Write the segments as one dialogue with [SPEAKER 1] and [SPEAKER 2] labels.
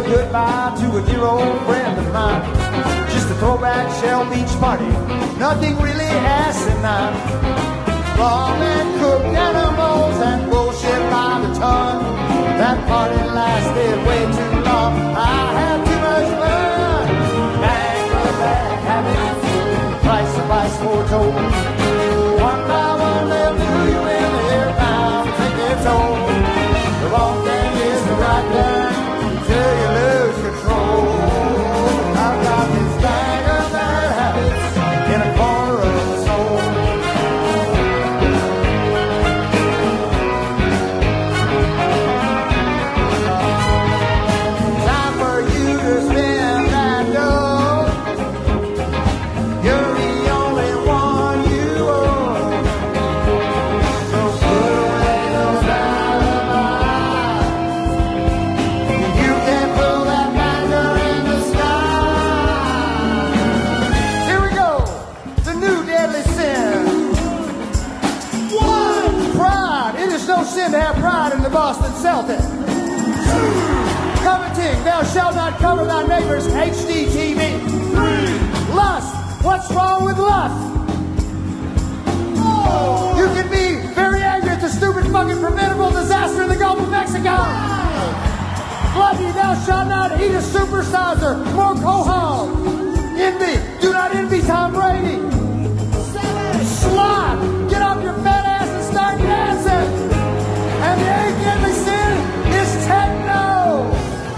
[SPEAKER 1] goodbye to a dear old friend of mine. Just a throwback Shell Beach party, nothing really asinine. Raw and cooked animals and bullshit by the ton. That party lasted way too long. I had too much fun. Bang of bad habits, price foretold. One by one they'll do you in, they're bound to take their toll. The wrong thing is the right thing till you lose control. I've got this bag of bad habits in a corner of the soul. Time for you to spend that dough. You're the only one you owe. So put away those alibis. You can't pull that banger in the sky. Here we go, the new deadly sin. One, pride. It is no sin to have pride in the Boston Celtics. Two, coveting. Thou shalt not cover thy neighbor's HDTV. Three, lust. What's wrong with lust? You can be very angry at the stupid fucking preventable disaster in the Gulf of Mexico. Gluttony, thou shalt not eat a supersizer. More cohol. Envy, do not envy Tom Brady. Sloth, get off your fat ass and start dancing. And the eighth deadly sin is techno.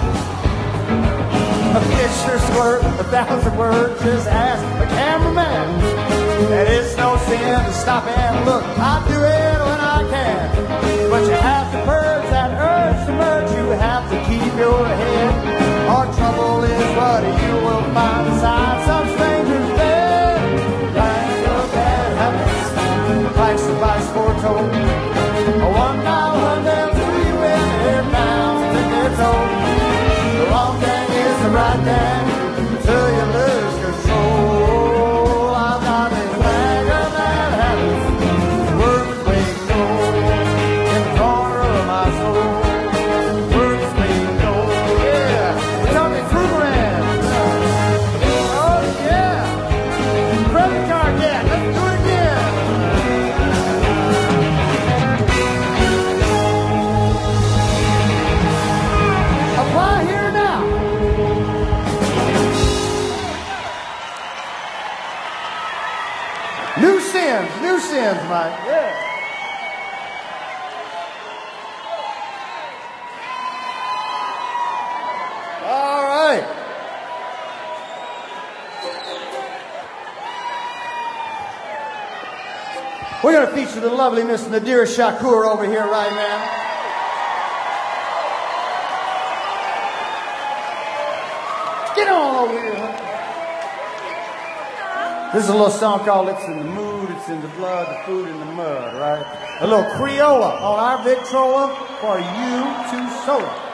[SPEAKER 1] A picture squirt, 1,000 words, just ask a cameraman. And it's no sin to stop and look. I do it when I can. But you have to purge that urge to merge. You have to keep your head. Our trouble is what you will find inside some stranger's bed. Bang of bad habits, price foretold. One by one they'll do you in, they're bound to take their toll. The wrong thing is the right thing till you lose control. I've got this bag of bad habits, words we know in the corner of my soul. Words we know, yeah. We're talking Krugerrand. Oh yeah, credit card debt. Let's do it again. Apply here now. New sins, Mike. Yeah. All right. We're going to feature the lovely Miss Nadira Shakur over here right now. Get on over here, huh? This is a little song called It's in the Mood, It's in the Blood, the Food in the Mud, right? A little Creola on our Victrola for you to soda.